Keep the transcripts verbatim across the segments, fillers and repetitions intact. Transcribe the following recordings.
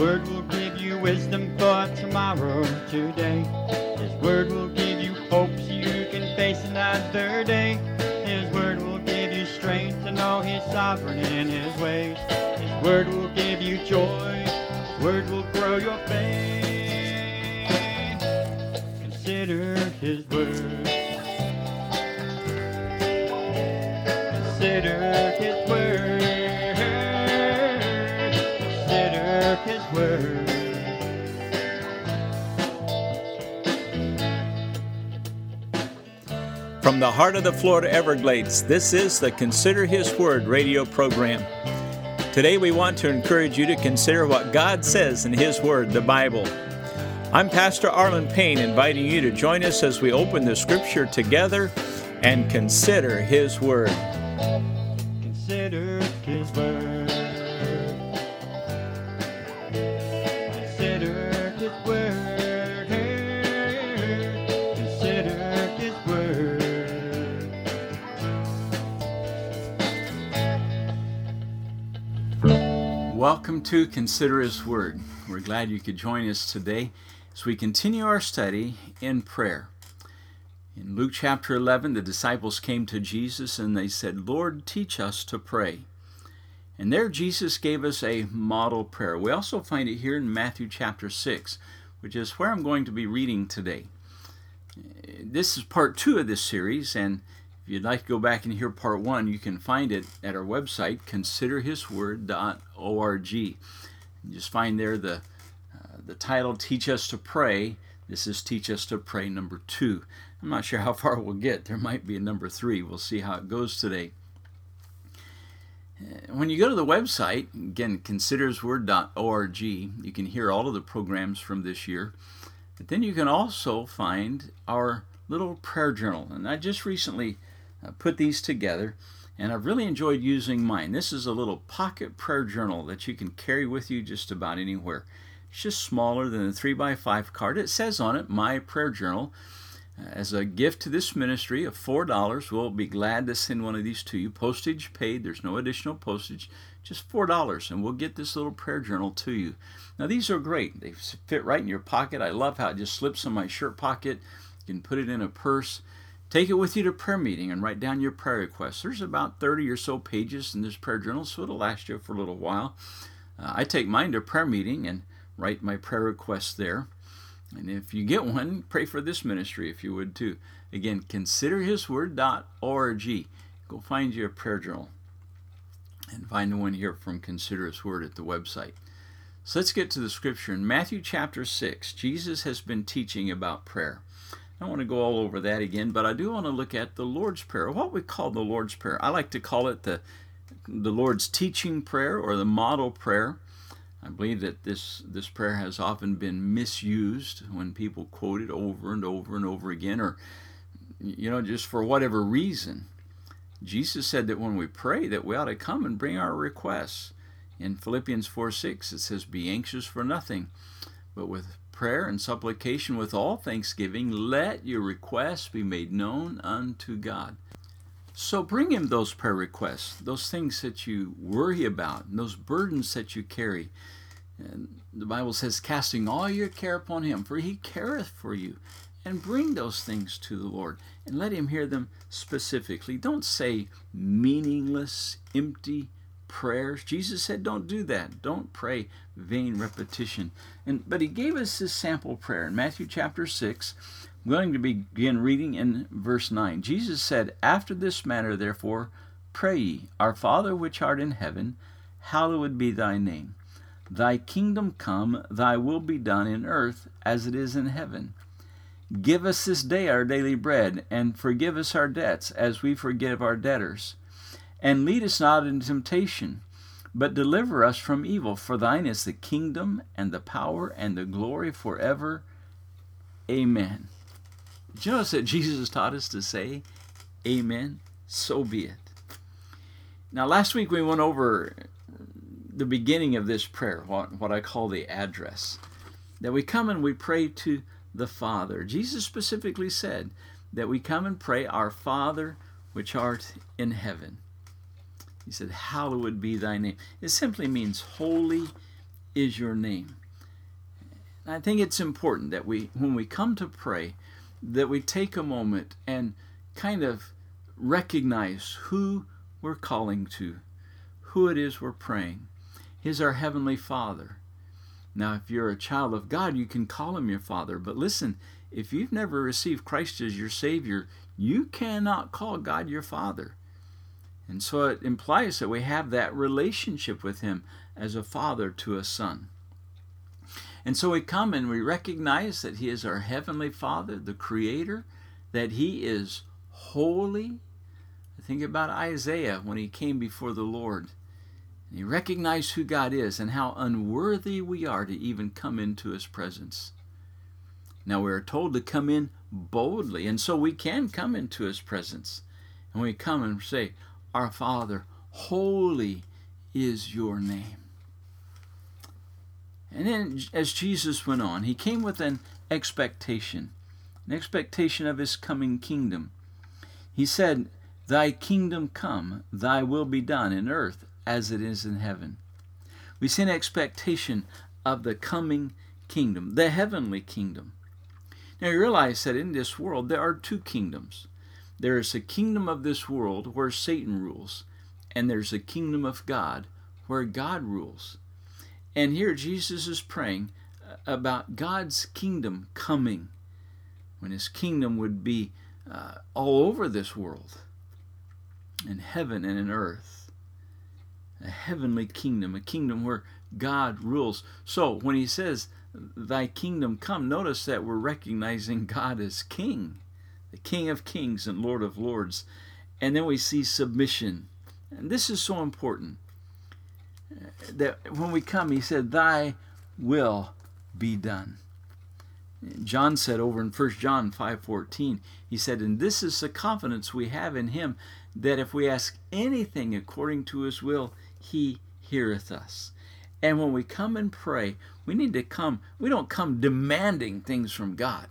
Word will give you wisdom for tomorrow, today. His Word will give you hope so you can face another day. His Word will give you strength to know He's sovereign in His ways. His Word will give you joy. His Word will grow your faith. Consider His Word. Consider His Word. Consider His Word. From the heart of the Florida Everglades, this is the Consider His Word radio program. Today we want to encourage you to consider what God says in His Word, the Bible. I'm Pastor Arlen Payne, inviting you to join us as we open the Scripture together and consider His Word. Consider His Word. Consider His Word. Consider His Word. Welcome to Consider His Word. We're glad you could join us today as we continue our study in prayer. In Luke chapter eleven, the disciples came to Jesus and they said, "Lord, teach us to pray." And there Jesus gave us a model prayer. We also find it here in Matthew chapter six, which is where I'm going to be reading today. This is part two of this series, and if you'd like to go back and hear part one, you can find it at our website, consider his word dot org. You just find there the uh, the title, Teach Us to Pray. This is Teach Us to Pray number two. I'm not sure how far we'll get. There might be a number three. We'll see how it goes today. When you go to the website, again, consider his word dot org, you can hear all of the programs from this year. But then you can also find our little prayer journal. And I just recently uh, put these together, and I've really enjoyed using mine. This is a little pocket prayer journal that you can carry with you just about anywhere. It's just smaller than a three by five card. It says on it, My Prayer Journal. As a gift to this ministry of four dollars, we'll be glad to send one of these to you. Postage paid. There's no additional postage. Just four dollars, and we'll get this little prayer journal to you. Now, these are great. They fit right in your pocket. I love how it just slips in my shirt pocket. You can put it in a purse. Take it with you to prayer meeting and write down your prayer requests. There's about thirty or so pages in this prayer journal, so it'll last you for a little while. Uh, I take mine to prayer meeting and write my prayer requests there. And if you get one, pray for this ministry if you would too. Again, consider his word dot org. Go find you a prayer journal and find the one here from Consider His Word at the website. So let's get to the scripture. In Matthew chapter six, Jesus has been teaching about prayer. I don't want to go all over that again, but I do want to look at the Lord's Prayer, what we call the Lord's Prayer. I like to call it the, the Lord's teaching prayer or the model prayer. I believe that this, this prayer has often been misused when people quote it over and over and over again, or, you know, just for whatever reason. Jesus said that when we pray that we ought to come and bring our requests. In Philippians four six, it says, "Be anxious for nothing, but with prayer and supplication with all thanksgiving, let your requests be made known unto God." So bring Him those prayer requests, those things that you worry about, and those burdens that you carry. And the Bible says, casting all your care upon Him, for He careth for you. And bring those things to the Lord and let Him hear them specifically. Don't say meaningless, empty prayers. Jesus said don't do that. Don't pray vain repetition. And But He gave us this sample prayer in Matthew chapter six. I'm going to begin reading in verse nine. Jesus said, "After this manner, therefore, pray ye, Our Father which art in heaven, hallowed be thy name. Thy kingdom come, thy will be done in earth as it is in heaven. Give us this day our daily bread, and forgive us our debts as we forgive our debtors. And lead us not into temptation, but deliver us from evil. For thine is the kingdom, and the power, and the glory forever. Amen." Did you notice that Jesus taught us to say, Amen? So be it. Now, last week we went over the beginning of this prayer, what, what I call the address. That we come and we pray to the Father. Jesus specifically said that we come and pray, Our Father which art in heaven. He said, hallowed be thy name. It simply means holy is your name. And I think it's important that we, when we come to pray, that we take a moment and kind of recognize who we're calling to, who it is we're praying. He's our Heavenly Father. Now, if you're a child of God, you can call Him your Father. But listen, if you've never received Christ as your Savior, you cannot call God your Father. And so it implies that we have that relationship with Him as a father to a son. And so we come and we recognize that He is our Heavenly Father, the Creator, that He is holy. Think about Isaiah when he came before the Lord. And he recognized who God is and how unworthy we are to even come into His presence. Now we are told to come in boldly, and so we can come into His presence. And we come and say, Our Father, holy is your name. And then as Jesus went on, He came with an expectation, an expectation of His coming kingdom. He said, Thy kingdom come, Thy will be done in earth as it is in heaven. We see an expectation of the coming kingdom, the heavenly kingdom. Now you realize that in this world there are two kingdoms. There is a kingdom of this world where Satan rules, and there's a kingdom of God where God rules. And here Jesus is praying about God's kingdom coming, when His kingdom would be uh, all over this world, in heaven and in earth. A heavenly kingdom, a kingdom where God rules. So when He says, Thy kingdom come, notice that we're recognizing God as King, the King of kings and Lord of lords. And then we see submission. And this is so important. That when we come, He said, Thy will be done. John said over in First John five fourteen, he said, And this is the confidence we have in Him, that if we ask anything according to His will, He heareth us. And when we come and pray, we need to come, we don't come demanding things from God.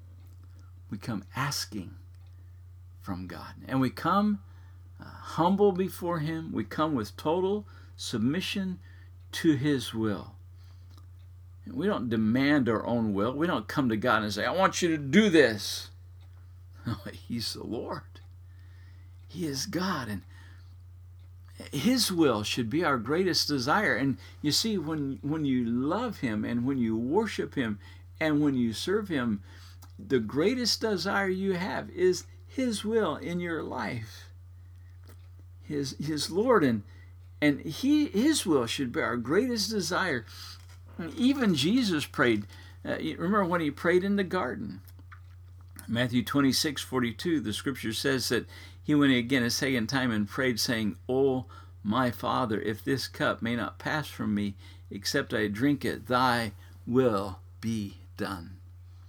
We come asking from God. And we come uh, humble before Him. We come with total submission to His will. And we don't demand our own will. We don't come to God and say, I want you to do this. He's the Lord. He is God, and His will should be our greatest desire. And you see, when, when you love Him and when you worship Him and when you serve Him, the greatest desire you have is His will in your life. His, His Lord, and And he, His will should be our greatest desire. And even Jesus prayed. Uh, remember when He prayed in the garden? Matthew twenty-six forty-two, the Scripture says that He went again a second time and prayed, saying, O my Father, if this cup may not pass from me, except I drink it, Thy will be done.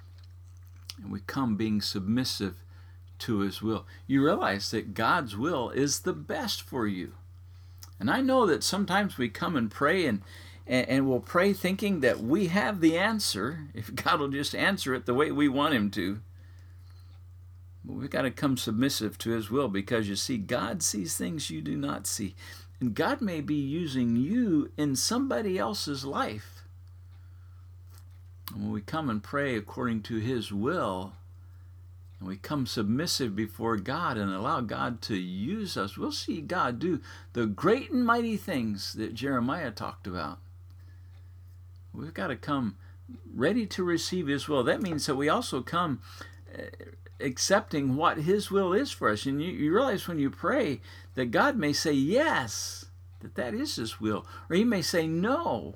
And we come being submissive to His will. You realize that God's will is the best for you. And I know that sometimes we come and pray and, and, and we'll pray thinking that we have the answer, if God will just answer it the way we want Him to. But we've got to come submissive to His will, because you see, God sees things you do not see. And God may be using you in somebody else's life. And when we come and pray according to His will, and we come submissive before God and allow God to use us, we'll see God do the great and mighty things that Jeremiah talked about. We've got to come ready to receive His will. That means that we also come accepting what His will is for us. And you, you realize when you pray that God may say yes, that that is His will. Or He may say no.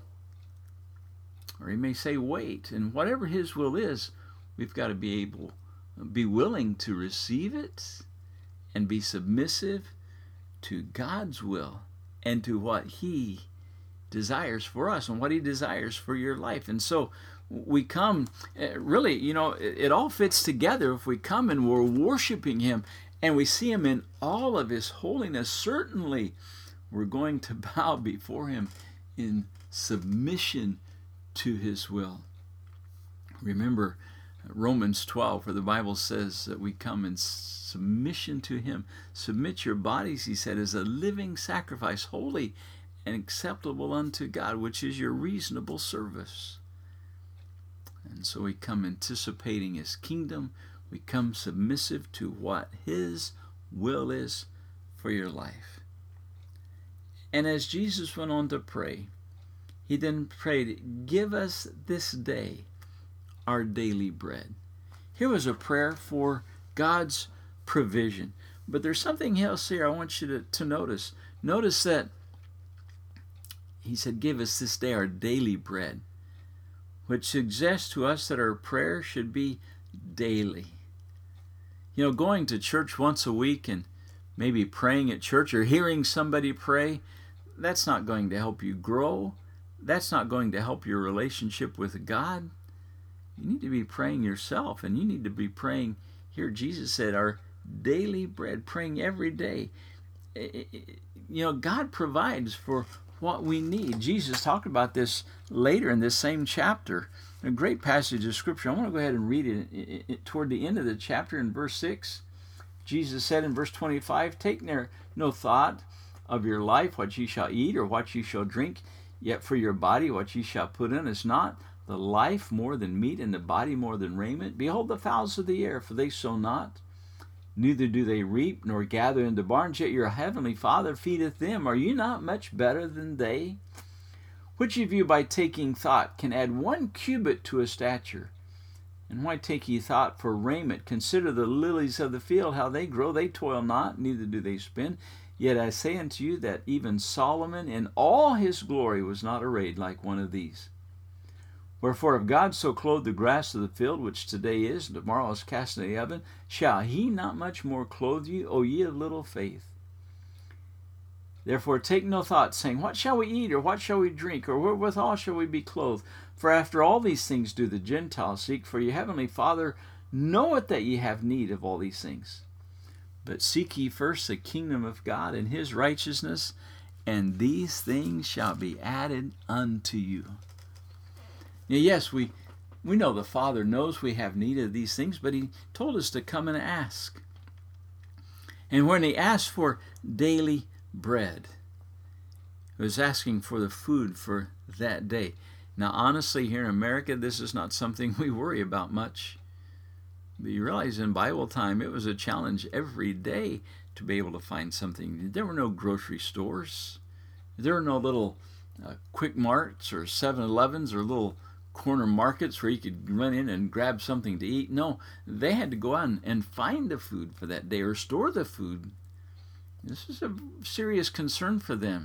Or He may say wait. And whatever His will is, we've got to be able be willing to receive it and be submissive to God's will and to what He desires for us and what He desires for your life. And so we come, really, you know, it, it all fits together. If we come and we're worshiping Him and we see Him in all of His holiness, certainly we're going to bow before Him in submission to His will. Remember Romans twelve, where the Bible says that we come in submission to Him. Submit your bodies, He said, as a living sacrifice, holy and acceptable unto God, which is your reasonable service. And so we come anticipating His kingdom. We come submissive to what His will is for your life. And as Jesus went on to pray, He then prayed, give us this day our daily bread. Here was a prayer for God's provision. But there's something else here I want you to, to notice. Notice that He said, give us this day our daily bread, which suggests to us that our prayer should be daily. You know, going to church once a week and maybe praying at church or hearing somebody pray, that's not going to help you grow. That's not going to help your relationship with God. You need to be praying yourself, and you need to be praying, here Jesus said, our daily bread, praying every day. You know, God provides for what we need. Jesus talked about this later in this same chapter. A great passage of Scripture. I want to go ahead and read it toward the end of the chapter in verse six. Jesus said in verse twenty-five, take no thought of your life, what ye shall eat or what ye shall drink, yet for your body what ye shall put in is not the life more than meat, and the body more than raiment. Behold the fowls of the air, for they sow not, neither do they reap, nor gather into barns, yet your heavenly Father feedeth them. Are you not much better than they? Which of you by taking thought can add one cubit to a stature? And why take ye thought for raiment? Consider the lilies of the field, how they grow. They toil not, neither do they spin. Yet I say unto you that even Solomon in all his glory was not arrayed like one of these. Wherefore if God so clothe the grass of the field, which today is, and tomorrow is cast in the oven, shall He not much more clothe you, O ye of little faith? Therefore take no thought, saying, what shall we eat, or what shall we drink, or wherewithal shall we be clothed? For after all these things do the Gentiles seek, for your heavenly Father knoweth that ye have need of all these things. But seek ye first the kingdom of God and His righteousness, and these things shall be added unto you. Now, yes, we, we know the Father knows we have need of these things, but He told us to come and ask. And when He asked for daily bread, He was asking for the food for that day. Now, honestly, here in America, this is not something we worry about much. But you realize in Bible time, it was a challenge every day to be able to find something. There were no grocery stores. There were no little uh, Quick Marts or seven elevens or little corner markets where you could run in and grab something to eat. No, they had to go out and find the food for that day or store the food. This is a serious concern for them.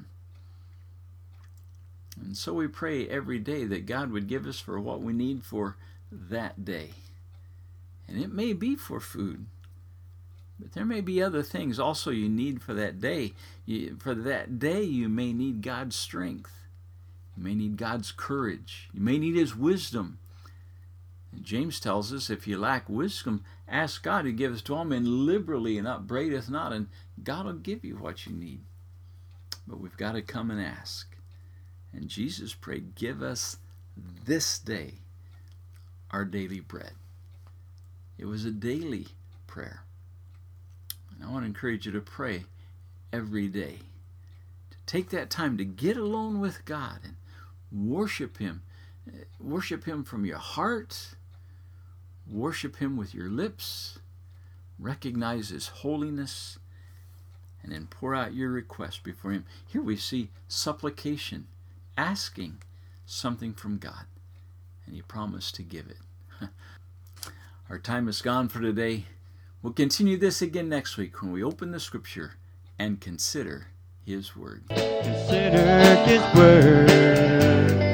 And so we pray every day that God would give us for what we need for that day. And it may be for food, but there may be other things also you need for that day. You, for that day, you may need God's strength. You may need God's courage. You may need His wisdom. And James tells us, if you lack wisdom, ask God to give us to all men liberally and upbraideth not, and God will give you what you need. But we've got to come and ask. And Jesus prayed, give us this day our daily bread. It was a daily prayer. And I want to encourage you to pray every day. To take that time to get alone with God and worship Him. Worship Him from your heart. Worship Him with your lips. Recognize His holiness. And then pour out your request before Him. Here we see supplication, asking something from God. And He promised to give it. Our time is gone for today. We'll continue this again next week when we open the Scripture and consider His Word. Consider His Word.